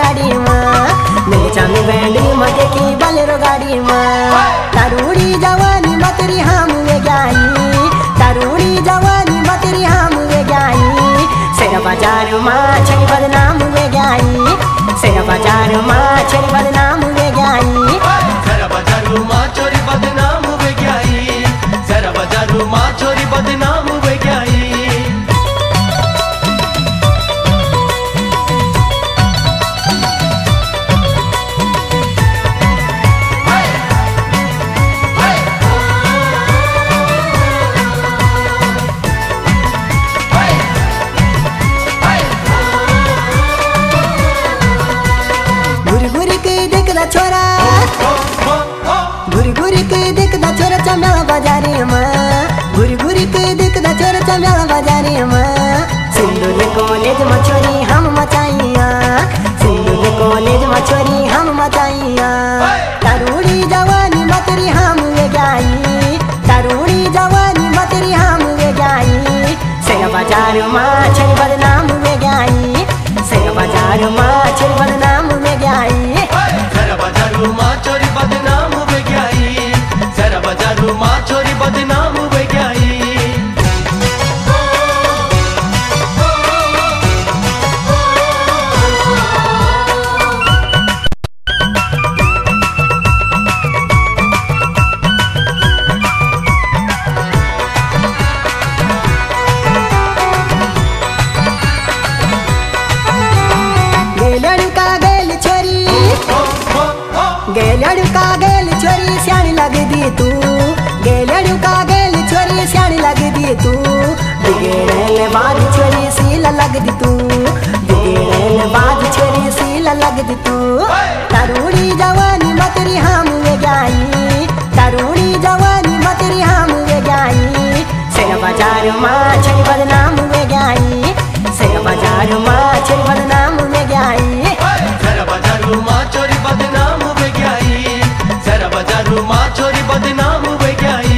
गाडीमा निचामी भेंडीमा देखी बलेरो गाडीमा तारुडी जवानी मतरी हम वे गाई तारुडी जवानी मतरी हम वे गाई शेर बजारमा छरी बदनाम वे गाई शेर बजारमा छरी बदनाम वे गाई शेर बजारमा छोरी बदनाम वे गाई शेर बजारमा छोरी बदनाम वे गाई छोरा घुरी घुरी के देखदा छोरा चम्याला बाजारे में घुरी घुरी के देखदा छोरा चम्याला बाजारे में सिंदूर कॉलेज में छोरी हम मचाइया सिंदूर कॉलेज में छोरी हम मचाइया तारुडी जवानी मतरी हम वे गाई तारुडी जवानी मतरी हम वे गाई शेर बाजार में छरी बदनाम वे गाई शेर बाजार में छरी बदनाम वे गाई शेर बजारमा छोरी बदनाम वे गाई शेर बजारमा छोरी बदनाम वे गाई गेलड़का गेल छोरी सियाणी लगदी तू गेलड़का गेल छोरी सियाणी लगदी तू बिगड़ल बाद छोरी सीला लगदी तू बिगड़ल बाद छोरी सीला लगदी तू तारुडी जवानी मतरी हम वे गाई तारुडी जवानी मतरी हम वे गाई शेर बाजार में छरी बदनाम वे गाई शेर बाजार में छरी बदनाम वे गाई शेर बजारमा छोरी बदनाम वे गाई शेर बजारमा छोरी बदनाम वे गाई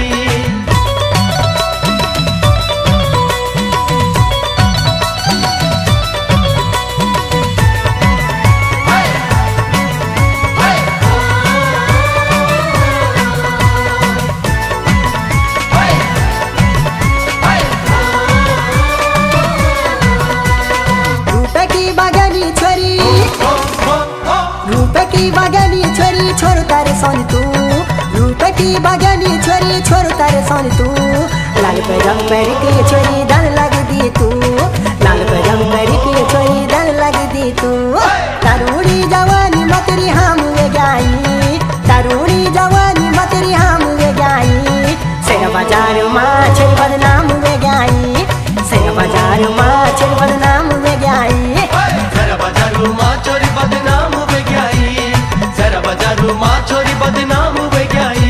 बागानी छोरी छोरो तारे सोनी तू रूप की बागानी छोरी छोरो तारे सोनी तू लाल पे रंग पैर के छोरी दान लगदी तू लाल पे रंग पैर के छोरी दान लगदी तू तारुडी जवानी मतरी हम वे गाई तारुडी जवानी मतरी हम वे गाई शेर बाजार में छरी बदनाम वे गाई शेर बाजार में छरी बदनाम वे गाई शेर बजारमा छोरी बदनाम वे गाई शेर बजारमा छोरी बदनाम वे गाई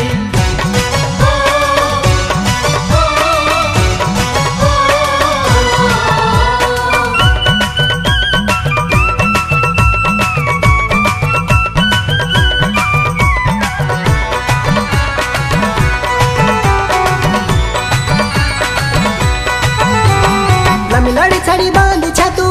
लड़ी छड़ी बांध छतू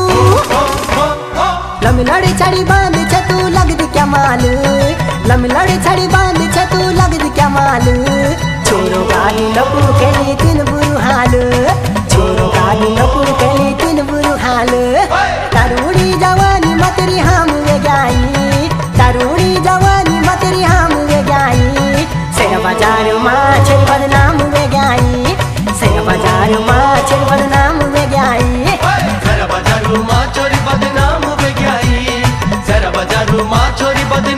लमी लड़ी छड़ी बांध छतू लगदी क्या माल लमी लड़ी छड़ी बांध छतू लगदी क्या माल छोरो गाली लपू के लिए तीन बुरु हाल छोरो गाली लपू के लिए तीन बुरु हाल तारुडी जवानी मतरी हम वे गाई तारुडी जवानी मतरी हम वे गाई शेर बाजार में छरी बदनाम वे गाई शेर बाजार में छरी बदनाम वे गाई शेर बजारमा छोरी बदनाम वे गाई शेर बजारमा छोरी बदनाम